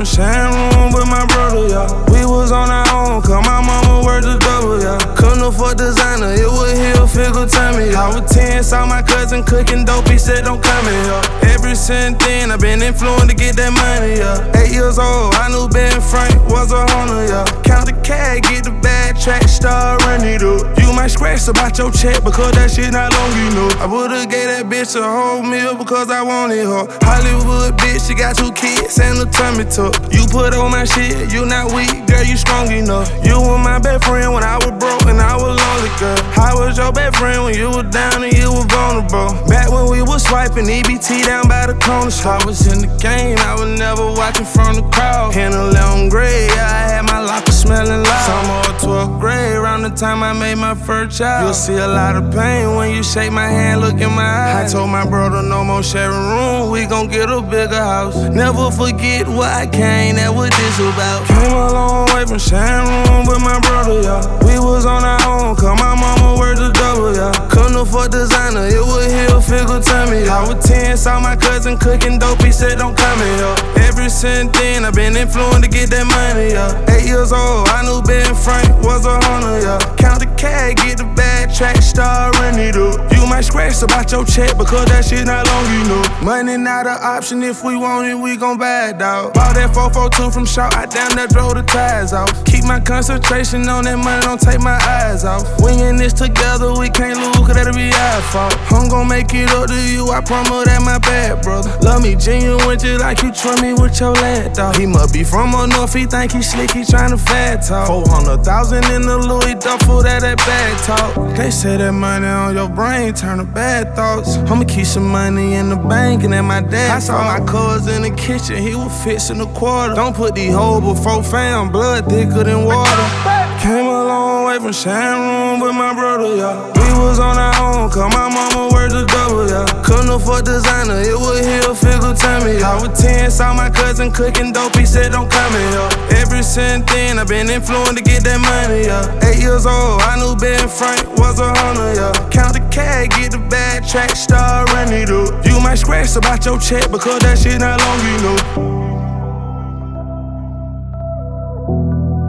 from sharing room with my brother, yeah. We was on our own, cause my mama worked a double, yeah. Couldn't afford designer, it was heel figure tummy, yeah. I was 10, saw my cousin cooking dope, he said don't come in here. Ever since then, I been influenced to get that money, yeah. 8 years old, I knew Ben Frank was a hunter, yeah. Count the cash, get the bad track, start running it up. You might scratch about your check because that shit not long, you know. I would've gave that bitch a whole meal because I wanted her. Hollywood bitch, she got 2 kids and a tummy tuck. You put on my shit, you not weak, girl, you strong enough. You were my best friend when I was broke and I was lonely, girl. How was your best friend when you were down and you were vulnerable? Back when we was swiping EBT down by the corner shop. I was in the game, I was never watching from the crowd. In 11th grade, I had my locker smelling loud. Summer of 12th grade, around the time I made my first child. You'll see a lot of pain when you shake my hand, look in my eyes. I told my brother no more sharing room, we gon' get a bigger house. Never forget where I came, that what this about. Came a long way from sharing room with my brother, yeah. We was on our own, cause my mama worked a double, yeah. Couldn't afford designer, it was heel figure tummy, yeah. I was 10, saw my cousin cooking dope, he said don't come in here. Ever since then, I been influenced to get that money, yeah. 8 years old, I knew Ben Frank was a hunter, yeah. Count the cash, get the bad track, start running it up. You might scratch about your check because that shit not long, you know. Money not an option, if we want it, we gon' buy it, dawg. Bought that 442 from Shaw, I damn that drove the tires off. Keep my concentration on that money, don't take my eyes off. Winging this together, we can't lose, cause that'll be our fault. I'm gon' make it up to you, I promise that my bad, brother. Love me genuine, just like you trust me with your lad, dog. He must be from up north, he think he slick, he tryna fat talk. 400,000 in the Louis duffel, that bad talk. They say that money on your brain turn to bad thoughts. I'ma keep some money in the bank and at my dad. I saw my cousin in the kitchen, he was fixing the quarter. Don't put these hoes before fam, blood thicker than water. Came a long way from sharing room with my brother, yeah. We was on our own, cause my mama worked a double, yeah. Couldn't afford designer, it was heel figure tummy, yeah. I was 10, saw my cousin cooking dope, he said don't come in here. Ever since then, I been influenced to get that money, yeah. 8 years old, I knew Ben Frank was a hunter, yeah. Count the cash, get the bad track, start running it up. You might scratch about your check because that shit not long, you know.